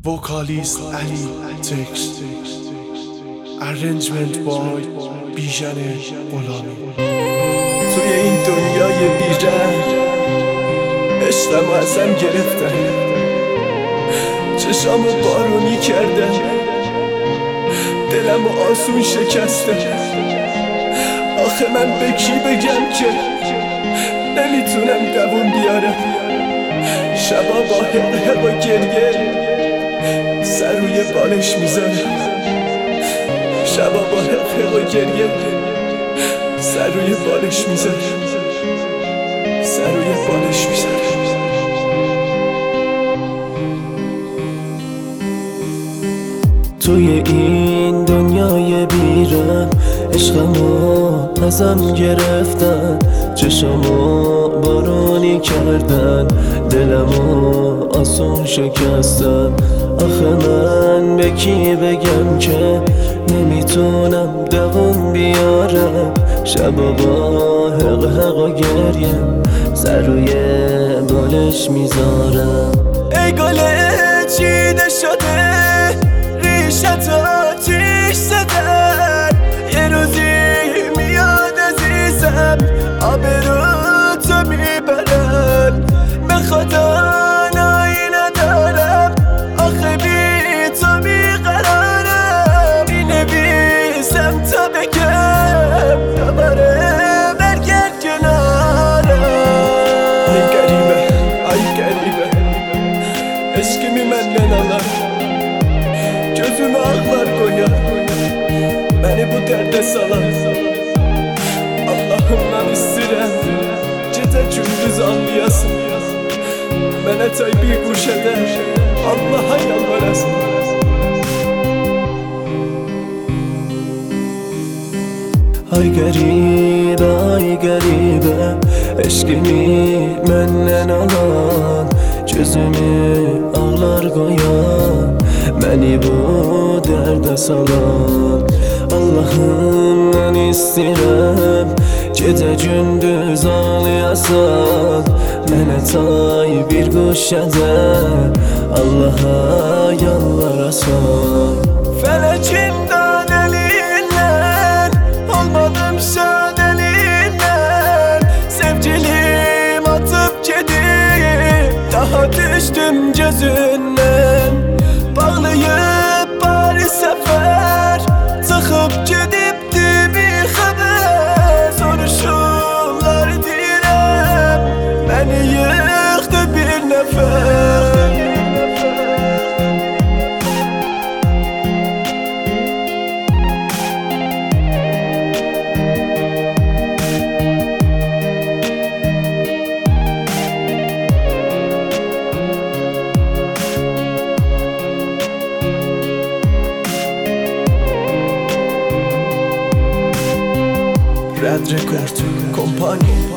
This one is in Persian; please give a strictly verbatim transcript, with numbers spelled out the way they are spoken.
Vocalist Ali Text Arrangement by بیژن غلامی. توی این دنیای بی‌رحم عشقمو ازم گرفتن، چشامو بارونی کردن، دلمو آسون شکستن. آخه من به کی بگم که نمیتونم دووم بیارم؟ شبا با حق حق و گریه سر روی بالش میذارم. شبا با حق حق و گریه سر روی بالش میذارم. سر روی بالش میذارم. توی این دنیای بیرم عشقمو ازم گرفتن، چشمو بارونی کردن، دلمو آسون شکستن. آخه من به کی بگم که نمیتونم دووم بیارم؟ شبا با حق حق و گریه سر روی بالش میذارم. ای گل چیده شده ریشت آتیش زدن، یه روزی میاد عزیزم آبرو تو میبرن. به خدا نایی ندارم، آخه بی تو بیقرارم. مینویسم تا بگم دوباره برگرد کنارم. ای گریبه ای گریبه عشقimi menden alan, gözümü aklar koyar, beni bu derde salan. Allah'ımdan istirem gece gündüz anlayasın, mənə tay bir quş eder, Allah'a yalvarasın. Ay qəribə, ay qəribə eşqimi məndən alan, gözümü ağlar qoyan, məni bu dərdə salan. Allahımdan istirəm gecə gündüz ağlayasan, mənə tay bir quş ədər, Allah'a yalvarasan. Fələkimdən elindən olmadım şad elindən, sevgilim atıp gedib daha düşdüm gözündən. Bağlayıb bari səfər çıxıb gedibdi bir xəbər, soruşurlar deyirəm məni yıxdı bir nəfər. Red Record Company